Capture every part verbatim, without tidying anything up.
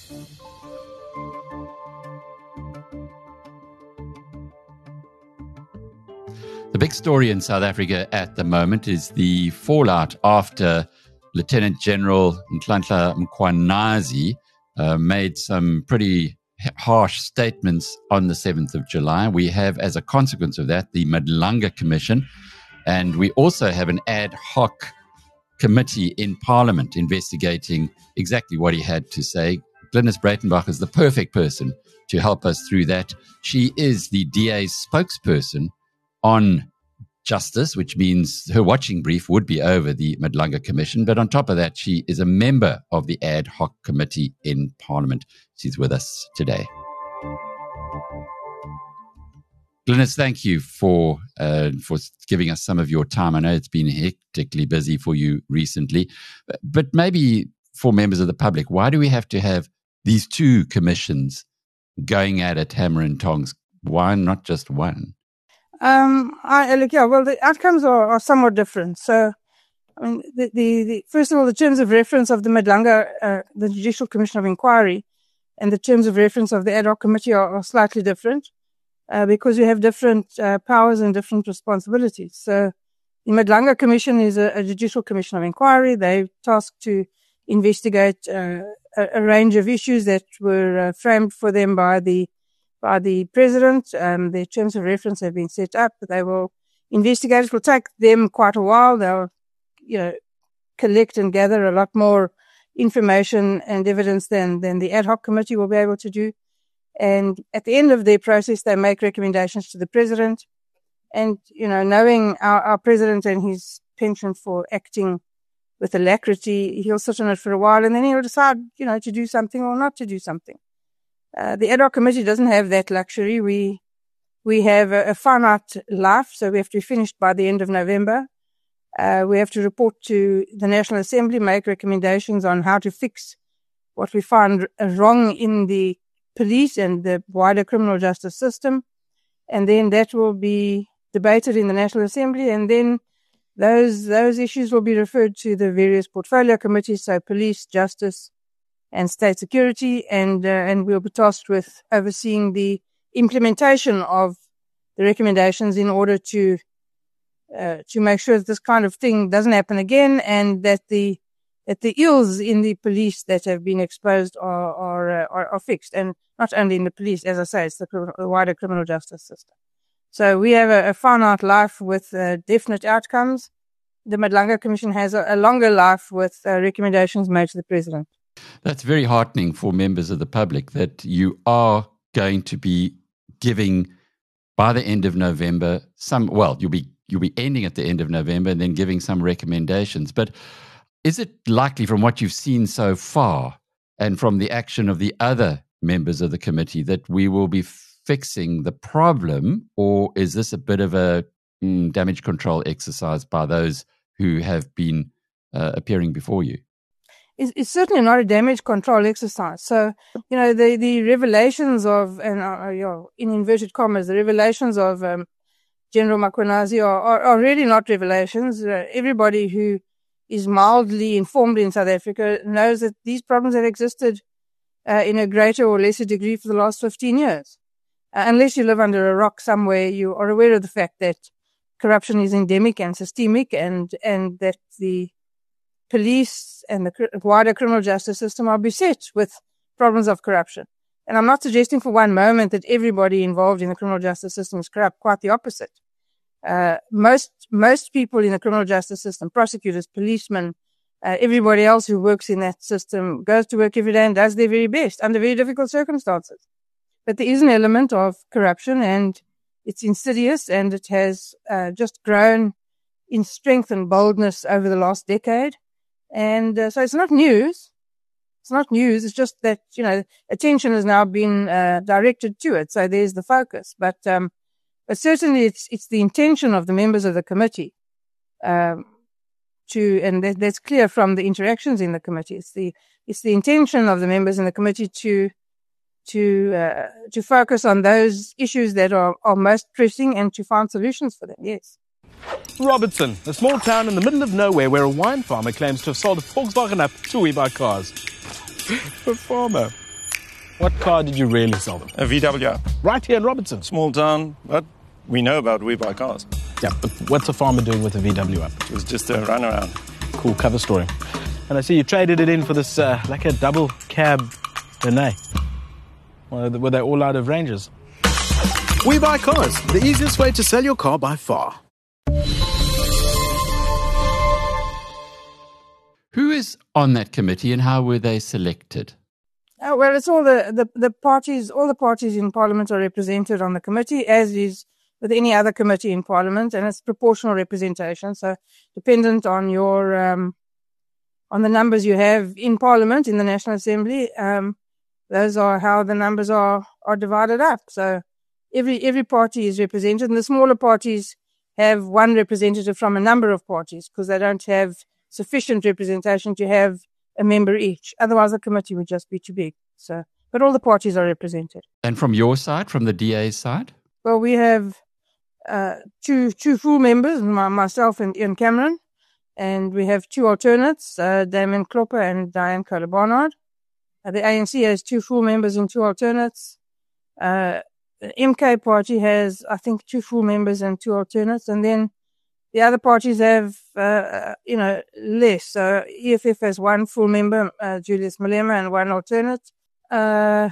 The big story in South Africa at the moment is the fallout after Lieutenant General Nhlanhla Mkhwanazi uh, made some pretty harsh statements on the seventh of July. We have, as a consequence of that, the Madlanga Commission, and we also have an ad hoc committee in Parliament investigating exactly what he had to say. Glynis Breitenbach is the perfect person to help us through that. She is the D A's spokesperson on justice, which means her watching brief would be over the Madlanga Commission. But on top of that, she is a member of the ad hoc committee in Parliament. She's with us today. Glynis, thank you for uh, for giving us some of your time. I know it's been hectically busy for you recently, but maybe for members of the public, why do we have to have these two commissions going at it hammer and tongs? Why not just one? Um, I, look, yeah, well, the outcomes are, are somewhat different. So, I mean, the, the, the first of all, the terms of reference of the Madlanga, uh, the Judicial Commission of Inquiry, and the terms of reference of the ad hoc committee are, are slightly different, uh, because you have different uh, powers and different responsibilities. So, the Madlanga Commission is a, a Judicial Commission of Inquiry. They're tasked to investigate uh, a, a range of issues that were uh, framed for them by the by the president. Um, their terms of reference have been set up. They will investigate. It will take them quite a while. They'll, you know, collect and gather a lot more information and evidence than, than the ad hoc committee will be able to do. And at the end of their process, they make recommendations to the president. And, you know, knowing our, our president and his penchant for acting with alacrity, he'll sit on it for a while and then he'll decide, you know, to do something or not to do something. Uh, the ad hoc committee doesn't have that luxury. We, we have a, a finite life, so we have to be finished by the end of November. Uh, we have to report to the National Assembly, make recommendations on how to fix what we find wrong in the police and the wider criminal justice system. And then that will be debated in the National Assembly, and then those, those issues will be referred to the various portfolio committees, so police, justice, and state security, and uh, and we'll be tasked with overseeing the implementation of the recommendations in order to uh, to make sure that this kind of thing doesn't happen again, and that the that the ills in the police that have been exposed are are uh, are, are fixed, and not only in the police, as I say, it's the, criminal, the wider criminal justice system. So we have a, a finite life with uh, definite outcomes. The Madlanga Commission has a, a longer life with uh, recommendations made to the president. That's very heartening for members of the public that you are going to be giving by the end of November some, well, you'll be you'll be ending at the end of November and then giving some recommendations. But is it likely from what you've seen so far and from the action of the other members of the committee that we will be fixing the problem, or is this a bit of a mm, damage control exercise by those who have been uh, appearing before you? It's certainly not a damage control exercise. So, you know, the, the revelations of, and uh, you know, in inverted commas, the revelations of um, General Mkhwanazi are, are, are really not revelations. Uh, everybody who is mildly informed in South Africa knows that these problems have existed uh, in a greater or lesser degree for the last fifteen years. Uh, unless you live under a rock somewhere, you are aware of the fact that corruption is endemic and systemic, and, and that the police and the wider criminal justice system are beset with problems of corruption. And I'm not suggesting for one moment that everybody involved in the criminal justice system is corrupt. Quite the opposite. Uh, most, most people in the criminal justice system, prosecutors, policemen, uh, everybody else who works in that system goes to work every day and does their very best under very difficult circumstances. But there is an element of corruption, and it's insidious, and it has uh, just grown in strength and boldness over the last decade. And uh, so it's not news. It's not news. It's just that, you know, attention has now been uh, directed to it. So there's the focus. But um, but certainly it's it's the intention of the members of the committee um, to, and that, that's clear from the interactions in the committee. It's the it's the intention of the members in the committee to to uh, to focus on those issues that are, are most pressing and to find solutions for them. Yes. Robertson, a small town in the middle of nowhere where a wine farmer claims to have sold a Volkswagen up to we buy cars. The farmer What car did you really sell them? A V W up. Right here in Robertson. Small town, but we know about We Buy Cars. Yeah, but what's a farmer doing with a V W up? It was just a runaround. Cool cover story. And I see you traded it in for this, uh, like a double cab Renee. Well, were they all out of ranges? We Buy Cars, the easiest way to sell your car by far. Who is on that committee and how were they selected? Oh, well, it's all the, the, the parties, all the parties in Parliament are represented on the committee, as is with any other committee in Parliament, and it's proportional representation. So dependent on your, um, on the numbers you have in Parliament, in the National Assembly, um, those are how the numbers are, are divided up. So every, every party is represented, and the smaller parties have one representative from a number of parties because they don't have sufficient representation to have a member each. Otherwise, the committee would just be too big. So, but all the parties are represented. And from your side, from the D A's side? Well, we have uh, two two full members, my, myself and Ian Cameron, and we have two alternates, uh, Damien Klopper and Diane Kohler-Barnard. Uh, the A N C has two full members and two alternates. Uh, the M K party has, I think, two full members and two alternates, and then the other parties have, uh, you know, less. So E F F has one full member, uh, Julius Malema, and one alternate. Uh,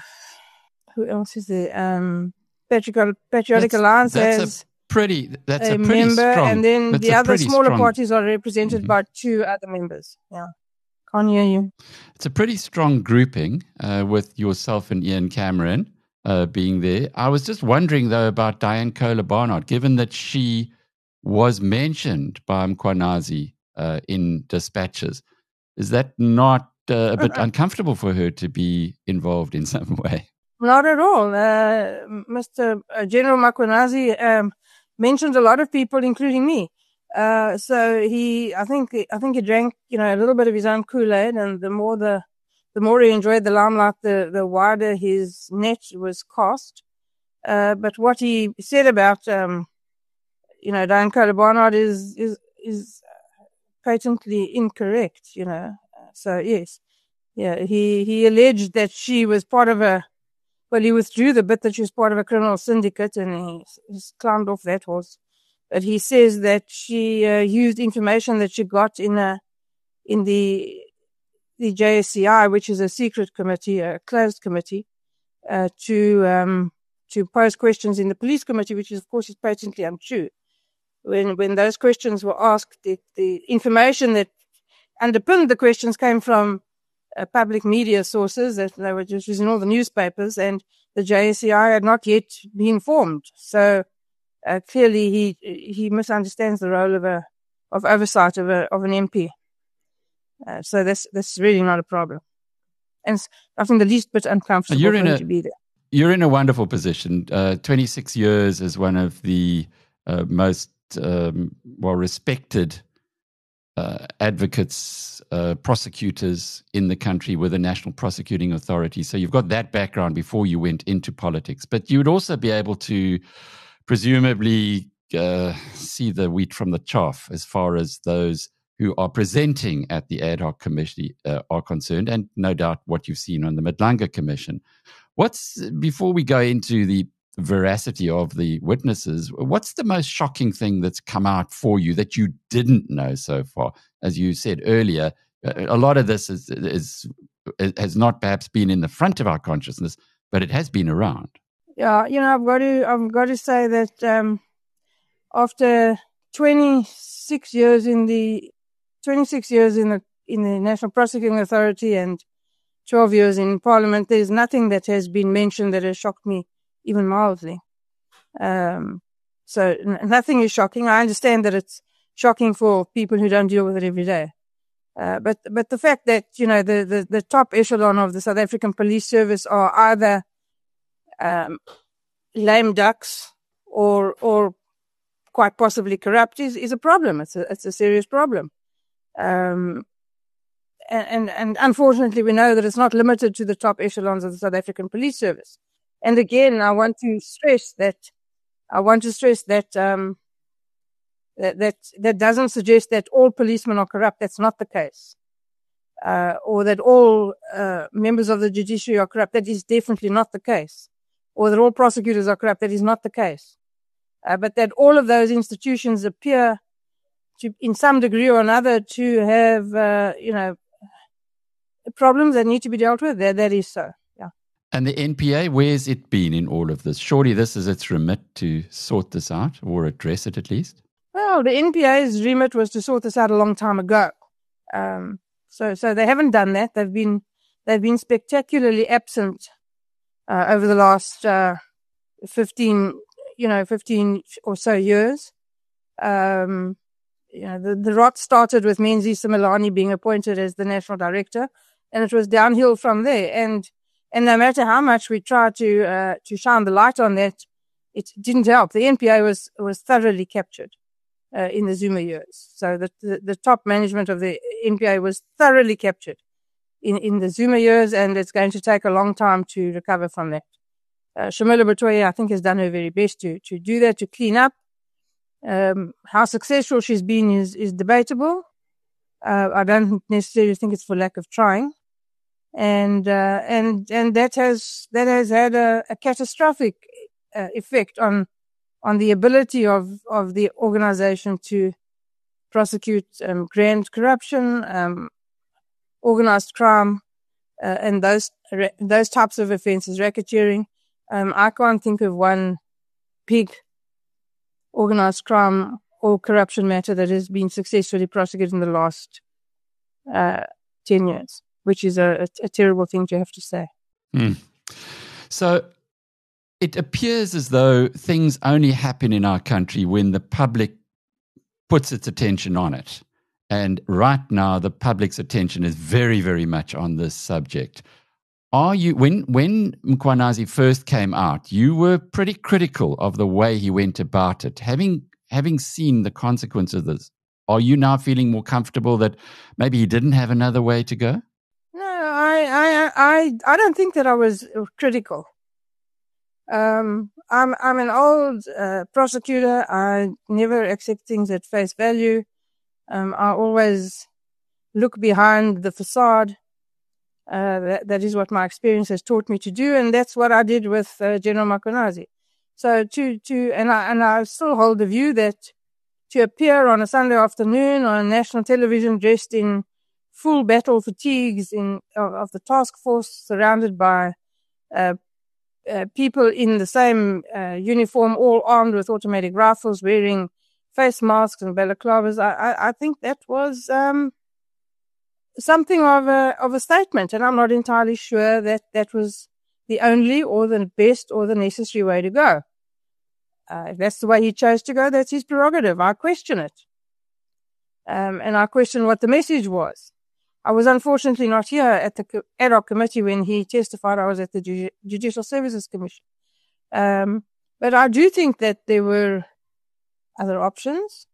who else is there? Um, Patriotic, Patriotic that's, Alliance that's has a pretty, that's a, a pretty member, strong, and then that's the other smaller strong, parties are represented mm-hmm. by two other members. Yeah, can't hear you. It's a pretty strong grouping uh, with yourself and Ian Cameron uh, being there. I was just wondering though about Diane Kohler-Barnard, given that she was mentioned by Mkhwanazi uh, in dispatches. Is that not uh, a bit uh, uncomfortable for her to be involved in some way? Not at all. Uh, Mister General Mkhwanazi um, mentioned a lot of people, including me. Uh, so he, I think, I think he drank, you know, a little bit of his own Kool-Aid, and the more the, the more he enjoyed the limelight, the, the wider his net was cast. Uh, but what he said about, um, you know, Diane Kohler-Barnard is, is, is patently incorrect, you know. So, yes. Yeah, he, he alleged that she was part of a, well, he withdrew the bit that she was part of a criminal syndicate, and he, he's climbed off that horse. But he says that she uh, used information that she got in a, in the, the J S C I, which is a secret committee, a closed committee, uh, to, um, to pose questions in the police committee, which is, of course, is patently untrue. When, when those questions were asked, the, the information that underpinned the questions came from uh, public media sources that they were just using all the newspapers, and the J S C I had not yet been formed. So, uh, clearly he, he misunderstands the role of a, of oversight of a, of an M P. Uh, so that's, that's really not a problem. And I think the least bit uncomfortable you're for in him a, to be there. You're in a wonderful position. Uh, twenty-six years as one of the uh, most um, well-respected uh, advocates, uh, prosecutors in the country with the National Prosecuting Authority. So you've got that background before you went into politics. But you would also be able to presumably uh, see the wheat from the chaff as far as those who are presenting at the ad hoc committee uh, are concerned, and no doubt what you've seen on the Madlanga Commission. What's, before we go into the veracity of the witnesses, what's the most shocking thing that's come out for you that you didn't know so far? As you said earlier, a lot of this is, is has not perhaps been in the front of our consciousness, but it has been around. Yeah, you know, I've got to, I've got to say that um, after twenty-six years in the, twenty-six years in the in the National Prosecuting Authority and twelve years in Parliament, there's nothing that has been mentioned that has shocked me even mildly. Um, so n- nothing is shocking. I understand that it's shocking for people who don't deal with it every day. Uh, but, but the fact that, you know, the, the, the top echelon of the South African Police Service are either, um, lame ducks or, or quite possibly corrupt is, is a problem. It's a, it's a serious problem. Um, and, and, and unfortunately we know that it's not limited to the top echelons of the South African Police Service. And again, I want to stress that, I want to stress that, um, that, that, that doesn't suggest that all policemen are corrupt. That's not the case. uh, or that all uh, members of the judiciary are corrupt. That is definitely not the case. Or that all prosecutors are corrupt. That is not the case. Uh, but that all of those institutions appear to, in some degree or another, to have, uh, you know, problems that need to be dealt with. That, that is so, yeah. And the N P A, where's it been in all of this? Surely this is its remit to sort this out, or address it at least? Well, the N P A's remit was to sort this out a long time ago. Um, so, so they haven't done that. They've been, they've been spectacularly absent, uh, over the last, uh, fifteen, you know, fifteen or so years. Um, you know, the, the rot started with Menzies Simelane being appointed as the national director, and it was downhill from there. And, and no matter how much we tried to, uh, to shine the light on that, it didn't help. The N P A was, was thoroughly captured. Uh, in the Zuma years. So the, the, the top management of the N P A was thoroughly captured in, in the Zuma years, and it's going to take a long time to recover from that. Uh, Shamila Batoya, I think, has done her very best to, to do that, to clean up. Um, how successful she's been is, is debatable. Uh, I don't necessarily think it's for lack of trying. And, uh, and, and that has, that has had a, a catastrophic uh, effect on on the ability of, of the organization to prosecute um, grand corruption, um, organized crime, uh, and those those types of offenses, racketeering. Um, I can't think of one big organized crime or corruption matter that has been successfully prosecuted in the last uh, ten years, which is a, a, a terrible thing to have to say. Mm. So, it appears as though things only happen in our country when the public puts its attention on it. And right now, the public's attention is very, very much on this subject. Are you, when, when Mkhwanazi first came out, you were pretty critical of the way he went about it. Having, having seen the consequences of this, are you now feeling more comfortable that maybe he didn't have another way to go? No, I, I, I, I don't think that I was critical. Um, I'm, I'm an old, uh, prosecutor. I never accept things at face value. Um, I always look behind the facade. Uh, that, that is what my experience has taught me to do. And that's what I did with, uh, General Mkhwanazi. So to, to, and I, and I still hold the view that to appear on a Sunday afternoon on national television dressed in full battle fatigues in, of, of the task force, surrounded by, uh, Uh, people in the same uh, uniform, all armed with automatic rifles, wearing face masks and balaclavas. I, I, I think that was um, something of a of a statement, and I'm not entirely sure that that was the only or the best or the necessary way to go. Uh, if that's the way he chose to go, that's his prerogative. I question it, um, and I question what the message was. I was unfortunately not here at the ad hoc committee when he testified. I was at the Ju- Judicial Services Commission. Um, but I do think that there were other options.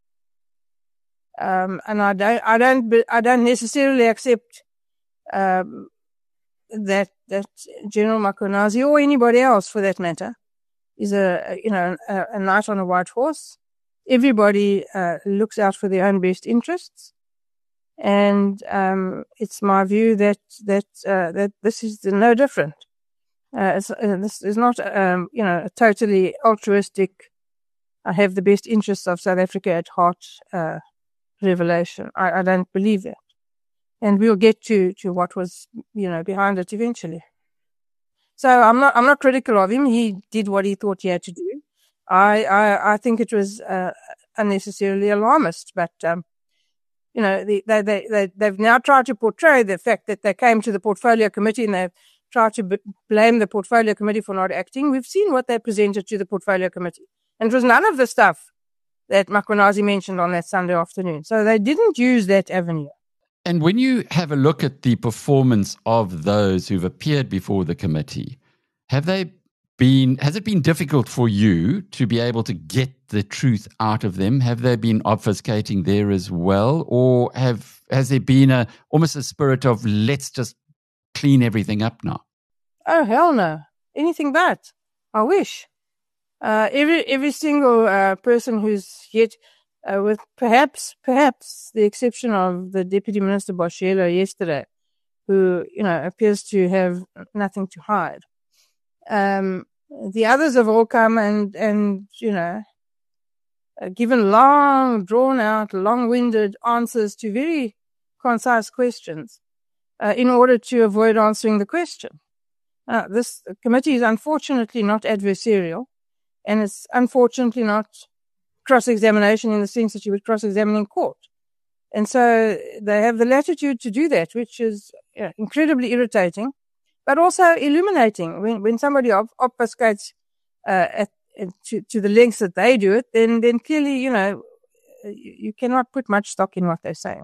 Um, and I don't, I don't, I don't necessarily accept, um, that, that General Mkhwanazi or anybody else for that matter is a, you know, a, a knight on a white horse. Everybody, uh, looks out for their own best interests. And, um, it's my view that, that, uh, that this is no different. Uh, it's, uh, this is not, um, you know, a totally altruistic, I have the best interests of South Africa at heart, uh, revelation. I, I don't believe that. And we'll get to, to what was, you know, behind it eventually. So I'm not, I'm not critical of him. He did what he thought he had to do. I, I, I think it was, uh, unnecessarily alarmist, but, um, you know, they, they, they, they've now tried to portray the fact that they came to the portfolio committee and they've tried to b- blame the portfolio committee for not acting. We've seen what they presented to the portfolio committee. And it was none of the stuff that Mkhwanazi mentioned on that Sunday afternoon. So they didn't use that avenue. And when you have a look at the performance of those who've appeared before the committee, have they been, has it been difficult for you to be able to get the truth out of them? Have they been obfuscating there as well? Or have, has there been a, almost a spirit of let's just clean everything up now? Oh, hell no. Anything but. I wish. Uh, every, every single, uh, person who's yet, uh, with perhaps, perhaps the exception of the Deputy Minister Boshelo yesterday, who, you know, appears to have nothing to hide. Um, the others have all come and, and, you know, given long, drawn out, long-winded answers to very concise questions uh, in order to avoid answering the question. Uh, this committee is unfortunately not adversarial, and it's unfortunately not cross-examination in the sense that you would cross-examine in court. And so they have the latitude to do that, which is you know, incredibly irritating, but also illuminating. When, when somebody ob- obfuscates uh, at, at, to, to the lengths that they do it, then, then clearly, you know, you, you cannot put much stock in what they're saying.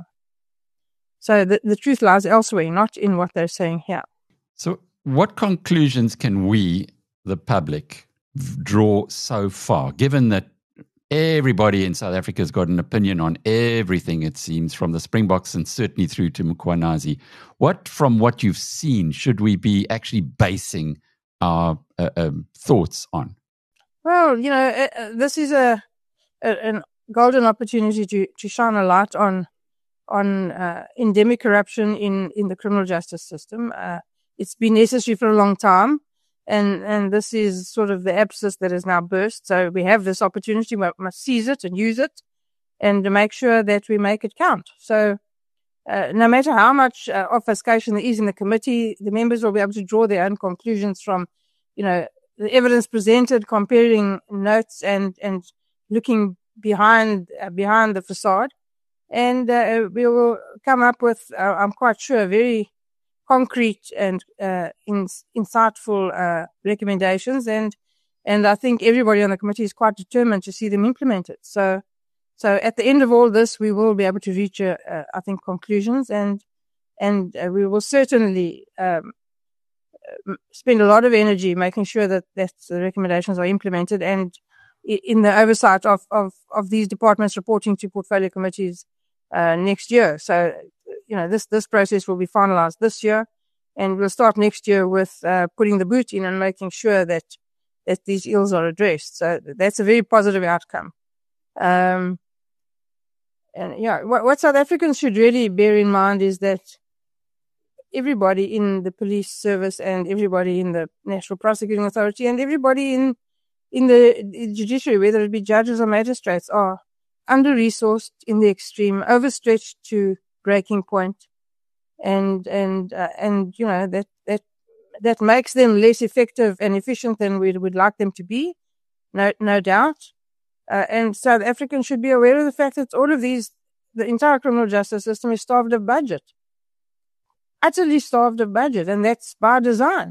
So the, the truth lies elsewhere, not in what they're saying here. So what conclusions can we, the public, draw so far, given that everybody in South Africa has got an opinion on everything, it seems, from the Springboks and certainly through to Mkhwanazi? What, from what you've seen, should we be actually basing our uh, um, thoughts on? Well, you know, uh, uh, this is a, a an golden opportunity to, to shine a light on on uh, endemic corruption in, in the criminal justice system. Uh, it's been necessary for a long time. And, and this is sort of the abscess that has now burst. So we have this opportunity. We must seize it and use it and to make sure that we make it count. So, uh, no matter how much uh, obfuscation there is in the committee, the members will be able to draw their own conclusions from, you know, the evidence presented, comparing notes and, and looking behind, uh, behind the facade. And, uh, we will come up with, uh, I'm quite sure, very concrete and uh, in, insightful uh, recommendations, and and I think everybody on the committee is quite determined to see them implemented. So, so at the end of all this, we will be able to reach, uh, uh, I think, conclusions, and and uh, we will certainly um, spend a lot of energy making sure that that the recommendations are implemented, and in the oversight of of of these departments reporting to portfolio committees uh, next year. So. You know, this, this process will be finalized this year, and we'll start next year with, uh, putting the boot in and making sure that, that these ills are addressed. So that's a very positive outcome. Um, and yeah, what, what South Africans should really bear in mind is that everybody in the police service and everybody in the National Prosecuting Authority and everybody in, in the judiciary, whether it be judges or magistrates, are under-resourced in the extreme, overstretched to breaking point, and and uh, and you know that that that makes them less effective and efficient than we would like them to be, no no doubt. Uh, and South Africans should be aware of the fact that all of these, the entire criminal justice system is starved of budget, utterly starved of budget, and that's by design.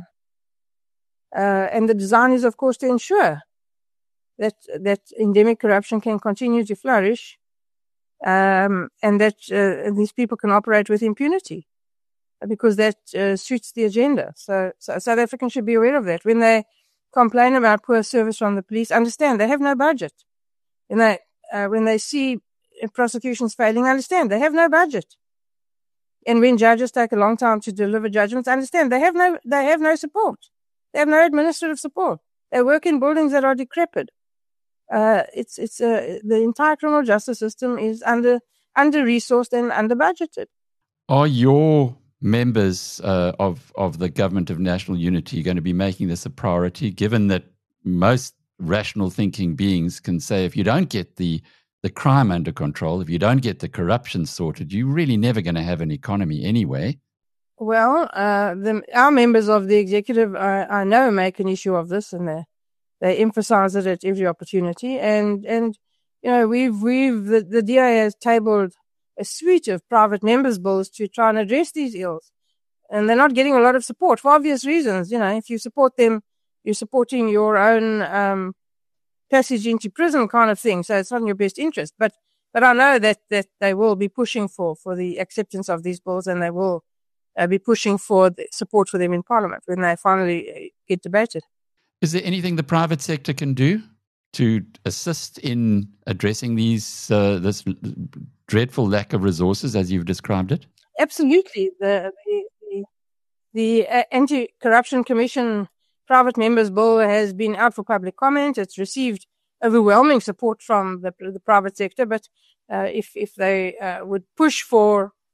Uh, and the design is, of course, to ensure that that endemic corruption can continue to flourish. Um, and that uh, these people can operate with impunity, because that uh, suits the agenda. So, so South Africans should be aware of that. When they complain about poor service from the police, understand they have no budget. When they uh, when they see prosecutions failing, understand they have no budget. And when judges take a long time to deliver judgments, understand they have no they have no support. They have no administrative support. They work in buildings that are decrepit. Uh, it's, it's, uh, the entire criminal justice system is under, under-resourced and under-budgeted. Are your members uh, of, of the Government of National Unity going to be making this a priority, given that most rational thinking beings can say if you don't get the, the crime under control, if you don't get the corruption sorted, you're really never going to have an economy anyway? Well, uh, the, our members of the executive, uh, I know, make an issue of this, and they're They emphasize it at every opportunity. And, and, you know, we've, we've, the, the D A has tabled a suite of private members' bills to try and address these ills. And they're not getting a lot of support for obvious reasons. You know, if you support them, you're supporting your own, um, passage into prison kind of thing. So it's not in your best interest. But, but I know that, that they will be pushing for, for the acceptance of these bills, and they will uh, be pushing for the support for them in Parliament when they finally get debated. Is there anything the private sector can do to assist in addressing these uh, this dreadful lack of resources, as you've described it? Absolutely. The the, the, the uh, Anti-Corruption Commission private members' bill has been out for public comment. It's received overwhelming support from the, the private sector. But uh, if if they uh, would push for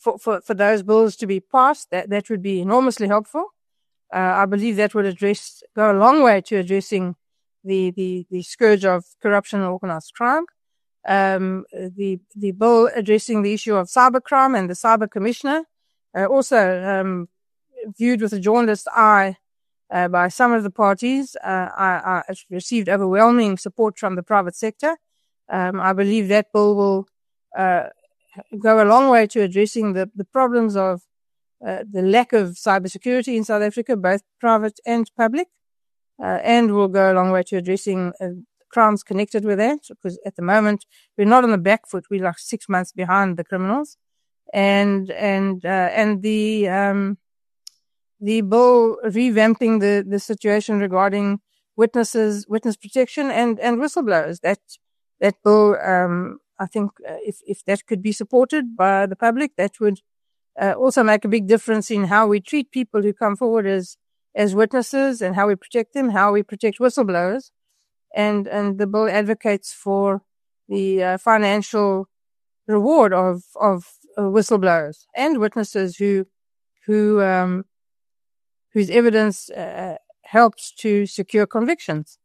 for, for, for those bills to be passed. That, that would be enormously helpful. Uh, I believe that would address, go a long way to addressing the, the, the scourge of corruption and organized crime. Um, the, the bill addressing the issue of cybercrime and the cyber commissioner, uh, also, um, viewed with a jaundiced eye, uh, by some of the parties. Uh, I, I received overwhelming support from the private sector. Um, I believe that bill will, uh, go a long way to addressing the, the problems of, uh, the lack of cybersecurity in South Africa, both private and public, uh, and will go a long way to addressing, uh, crimes connected with that, because at the moment we're not on the back foot. We're like six months behind the criminals, and and uh, and the um, the bill revamping the the situation regarding witnesses, witness protection, and and whistleblowers. That that bill, um, I think, uh, if if that could be supported by the public, that would uh, also make a big difference in how we treat people who come forward as as witnesses, and how we protect them, how we protect whistleblowers. And, and the bill advocates for the uh, financial reward of, of uh, whistleblowers and witnesses who, who, um, whose evidence, uh, helps to secure convictions.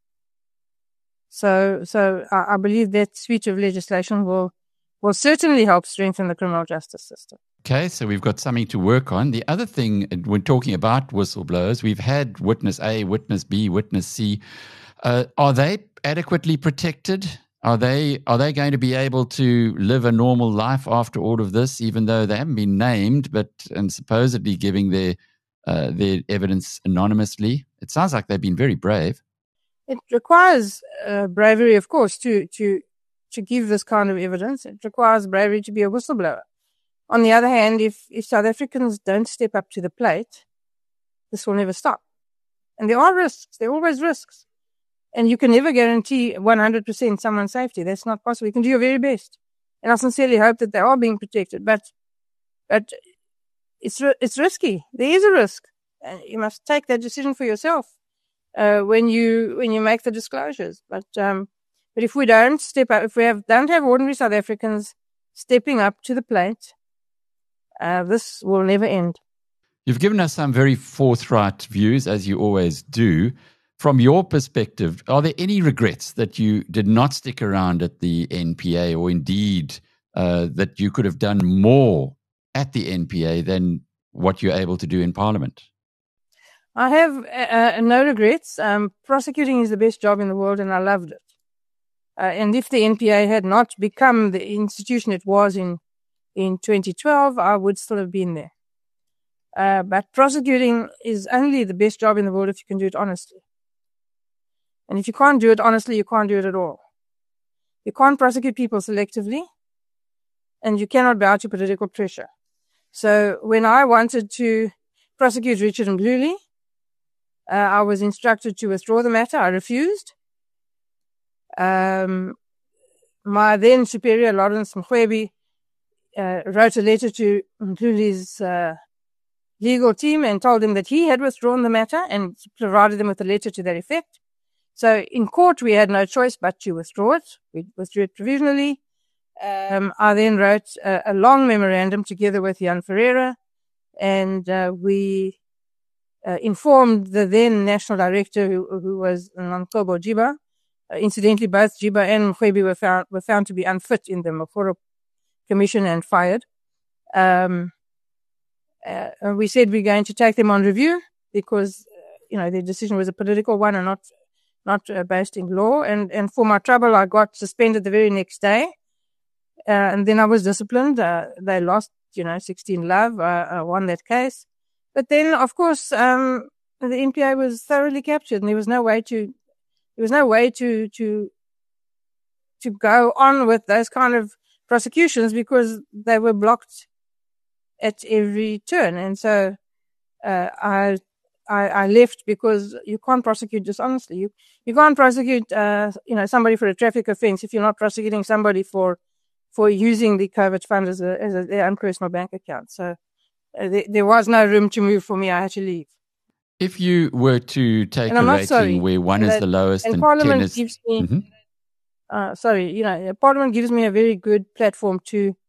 So, so I, I believe that suite of legislation will, will certainly help strengthen the criminal justice system. Okay, so we've got something to work on. The other thing, when talking about whistleblowers, we've had witness A, witness B, witness C. Uh, are they adequately protected? Are they are they going to be able to live a normal life after all of this, even though they haven't been named, but and supposedly giving their uh, their evidence anonymously? It sounds like they've been very brave. It requires uh, bravery, of course, to to to give this kind of evidence. It requires bravery to be a whistleblower. On the other hand, if if South Africans don't step up to the plate, this will never stop. And there are risks. There are always risks. And you can never guarantee one hundred percent someone's safety. That's not possible. You can do your very best. And I sincerely hope that they are being protected. But, but it's, it's risky. There is a risk. And you must take that decision for yourself, uh, when you, when you make the disclosures. But, um, but if we don't step up, if we have, don't have ordinary South Africans stepping up to the plate, uh, this will never end. You've given us some very forthright views, as you always do. From your perspective, are there any regrets that you did not stick around at the N P A, or indeed uh, that you could have done more at the N P A than what you're able to do in Parliament? I have uh, no regrets. Um, prosecuting is the best job in the world, and I loved it. Uh, and if the N P A had not become the institution it was in in twenty twelve, I would still have been there. Uh, but prosecuting is only the best job in the world if you can do it honestly. And if you can't do it honestly, you can't do it at all. You can't prosecute people selectively, and you cannot bow to political pressure. So when I wanted to prosecute Richard Mhluli, uh, I was instructed to withdraw the matter. I refused. Um, my then superior, Lawrence Mkhwebi, uh, wrote a letter to Mhluli's uh, legal team and told them that he had withdrawn the matter, and provided them with a letter to that effect. So in court, we had no choice but to withdraw it. We withdrew it provisionally. Um, I then wrote a, a long memorandum together with Jan Ferreira, and uh, we uh, informed the then national director, who, who was Namkobo Jiba. Uh, incidentally, both Jiba and Mkhwebi were found, were found to be unfit in the Mokoro Commission and fired. Um, uh, and we said we're going to take them on review because, uh, you know, their decision was a political one and not not uh, based in law. And, and for my trouble, I got suspended the very next day. Uh, and then I was disciplined. Uh, they lost, you know, sixteen Love. Uh, I won that case. But then, of course, um, the N P A was thoroughly captured, and there was no way to, there was no way to, to, to go on with those kind of prosecutions because they were blocked at every turn. And so, uh, I, I, I left because you can't prosecute dishonestly. You, you can't prosecute, uh, you know, somebody for a traffic offense if you're not prosecuting somebody for, for using the COVID fund as a, as a, their own personal bank account. So uh, there, there was no room to move for me. I had to leave. If you were to take a rating sorry. where one and is that, the lowest and, and Parliament ten is, gives me, mm-hmm. uh, sorry, you know, Parliament gives me a very good platform to,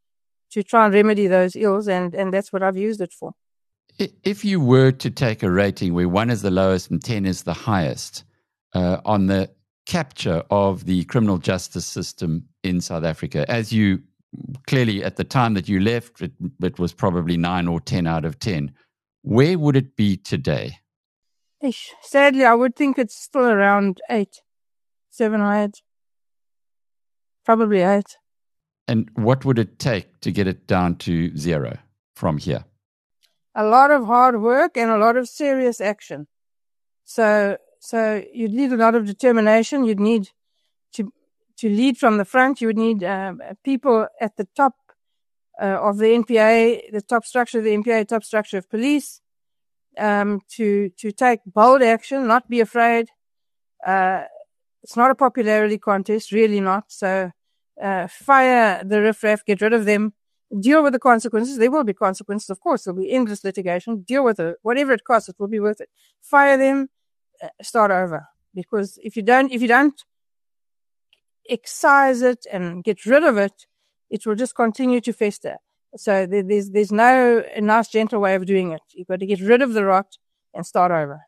to try and remedy those ills, and, and that's what I've used it for. If you were to take a rating where one is the lowest and ten is the highest uh, on the capture of the criminal justice system in South Africa, as you clearly at the time that you left, it, it was probably nine or ten out of ten. Where would it be today? Ish, sadly, I would think it's still around eight, seven or eight, probably eight. And what would it take to get it down to zero from here? A lot of hard work and a lot of serious action. So, so you'd need a lot of determination. You'd need to to lead from the front. You would need um, people at the top uh, of the N P A, the top structure of the N P A, top structure of police, um, to to take bold action, not be afraid. Uh, it's not a popularity contest, really not. So, uh, fire the riffraff, get rid of them. Deal with the consequences. There will be consequences, of course. There'll be endless litigation. Deal with it. Whatever it costs, it will be worth it. Fire them, uh, start over. Because if you don't, if you don't excise it and get rid of it, it will just continue to fester. So there, there's there's no a nice, gentle way of doing it. You've got to get rid of the rot and start over.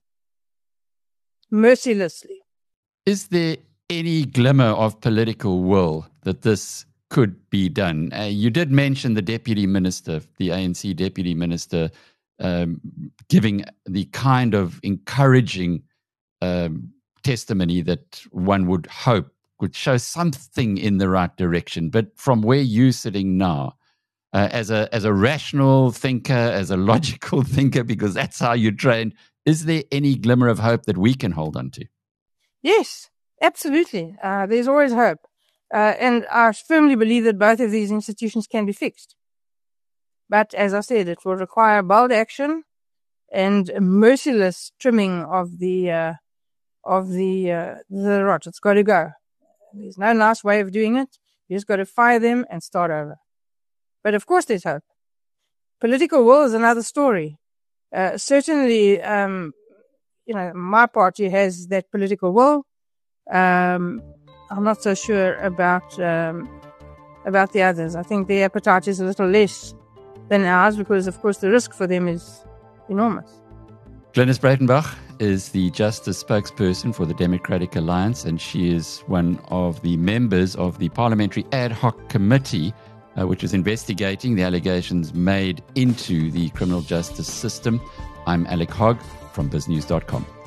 Mercilessly. Is there any glimmer of political will that this could be done? Uh, you did mention the deputy minister, the A N C deputy minister, um, giving the kind of encouraging um, testimony that one would hope would show something in the right direction. But from where you're sitting now, uh, as a as a rational thinker, as a logical thinker, because that's how you train, is there any glimmer of hope that we can hold on to? Yes, absolutely. Uh, there's always hope. Uh, and I firmly believe that both of these institutions can be fixed. But as I said, it will require bold action and merciless trimming of the, uh, of the, uh, the rot. It's got to go. There's no nice way of doing it. You just got to fire them and start over. But of course there's hope. Political will is another story. Uh, certainly, um, you know, my party has that political will. Um, I'm not so sure about um, about the others. I think their appetite is a little less than ours because, of course, the risk for them is enormous. Glynis Breitenbach is the Justice spokesperson for the Democratic Alliance, and she is one of the members of the Parliamentary Ad Hoc Committee, uh, which is investigating the allegations made into the criminal justice system. I'm Alec Hogg from biz news dot com.